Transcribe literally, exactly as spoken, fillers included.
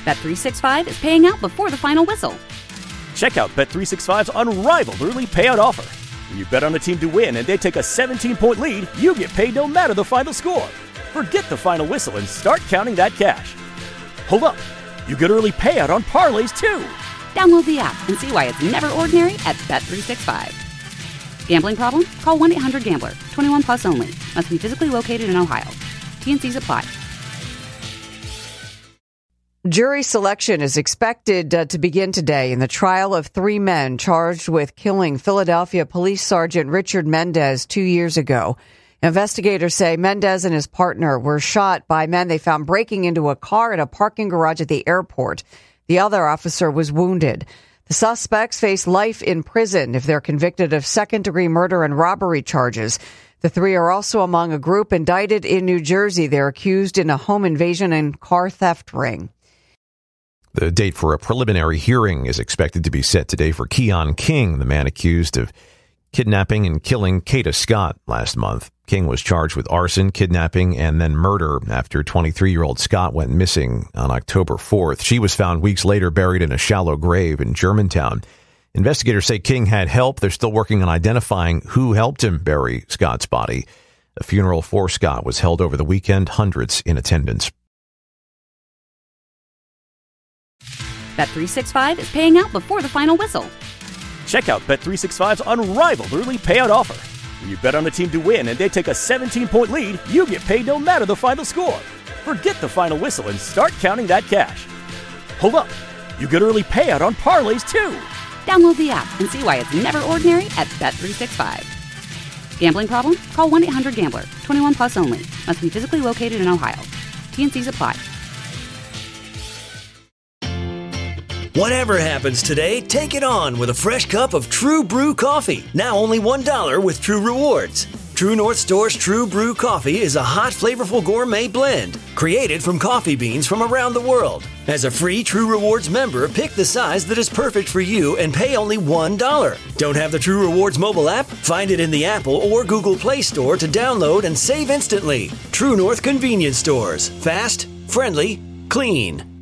Bet three sixty-five is paying out before the final whistle. Check out Bet three sixty-five's unrivaled early payout offer. When you bet on a team to win and they take a seventeen-point lead, you get paid no matter the final score. Forget the final whistle and start counting that cash. Hold up. You get early payout on parlays, too. Download the app and see why it's never ordinary at Bet three sixty-five. Gambling problem? Call one eight hundred gambler. twenty-one plus only. Must be physically located in Ohio. T N Cs apply. Jury selection is expected uh, to begin today in the trial of three men charged with killing Philadelphia Police Sergeant Richard Mendez two years ago. Investigators say Mendez and his partner were shot by men they found breaking into a car at a parking garage at the airport. The other officer was wounded. The suspects face life in prison if they're convicted of second-degree murder and robbery charges. The three are also among a group indicted in New Jersey. They're accused in a home invasion and car theft ring. The date for a preliminary hearing is expected to be set today for Keon King, the man accused of kidnapping and killing Kata Scott last month. King was charged with arson, kidnapping, and then murder after twenty-three-year-old Scott went missing on October fourth. She was found weeks later buried in a shallow grave in Germantown. Investigators say King had help. They're still working on identifying who helped him bury Scott's body. A funeral for Scott was held over the weekend, hundreds in attendance. Bet three sixty-five is paying out before the final whistle. Check out Bet three sixty-five's unrivaled early payout offer. When you bet on a team to win and they take a seventeen-point lead, you get paid no matter the final score. Forget the final whistle and start counting that cash. Hold up. You get early payout on parlays, too. Download the app and see why it's never ordinary at Bet three sixty-five. Gambling problem? Call one eight hundred gambler. twenty-one plus only. Must be physically located in Ohio. T N Cs apply. Whatever happens today, take it on with a fresh cup of True Brew coffee. Now only one dollar with True Rewards. True North Store's True Brew coffee is a hot, flavorful gourmet blend created from coffee beans from around the world. As a free True Rewards member, pick the size that is perfect for you and pay only one dollar. Don't have the True Rewards mobile app? Find it in the Apple or Google Play Store to download and save instantly. True North Convenience Stores. Fast, friendly, clean.